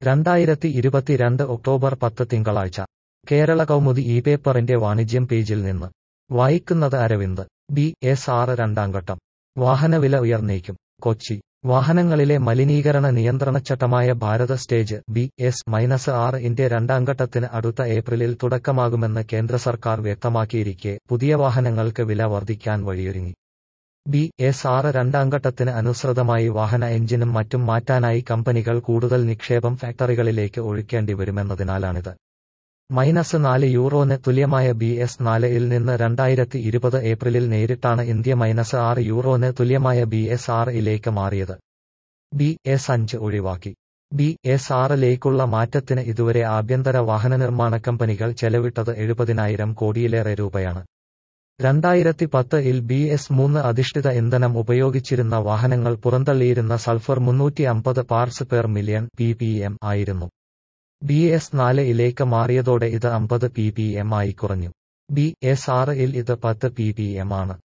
2022 October 10 തിങ്കളാഴ്ച കേരള കൗമുദി ഈ പേപ്പറിന്റെ വാണിജ്യം പേജിൽ നിന്ന് വായിക്കുന്നത് അരവിന്ദ്. BS6 രണ്ടാംഘട്ടം വാഹനവില ഉയർന്നേക്കും. കൊച്ചി വാഹനങ്ങളിലെ മലിനീകരണ നിയന്ത്രണച്ചട്ടമായ ഭാരത് സ്റ്റേജ് BS-6 ന്റെ രണ്ടാംഘട്ടത്തിന് അടുത്ത ഏപ്രിലിൽ തുടക്കമാകുമെന്ന് കേന്ദ്ര സർക്കാർ വ്യക്തമാക്കിയിരിക്കെ പുതിയ വാഹനങ്ങൾക്ക് വില വർദ്ധിക്കാൻ വഴിയൊരുങ്ങി. BS6 രണ്ടാംഘട്ടത്തിന് അനുസൃതമായി വാഹന എഞ്ചിനും മറ്റും മാറ്റാനായി കമ്പനികൾ കൂടുതൽ നിക്ഷേപം ഫാക്ടറികളിലേക്ക് ഒഴുക്കേണ്ടി വരുമെന്നതിനാലാണിത്. -€4 തുല്യമായ BS4 ൽ നിന്ന് 2020 ഏപ്രിലിൽ നേരിട്ടാണ് ഇന്ത്യ -€6 തുല്യമായ BS6 ലേക്ക് മാറിയത്. BS5 ഒഴിവാക്കി. BS6 ലേക്കുള്ള മാറ്റത്തിന് ഇതുവരെ ആഭ്യന്തര വാഹനനിർമ്മാണ കമ്പനികൾ ചെലവിട്ടത് 70,000 കോടിയിലേറെ രൂപയാണ്. 2010 BS3 അധിഷ്ഠിത ഇന്ധനം ഉപയോഗിച്ചിരുന്ന വാഹനങ്ങൾ പുറന്തള്ളിയിരുന്ന sulphur 350 parts per million ppm ആയിരുന്നു. BS4 ലേക്ക് മാറിയതോടെ ഇത് 50 ppm ആയി കുറഞ്ഞു. BS6 ഇത് 10 ppm ആണ്.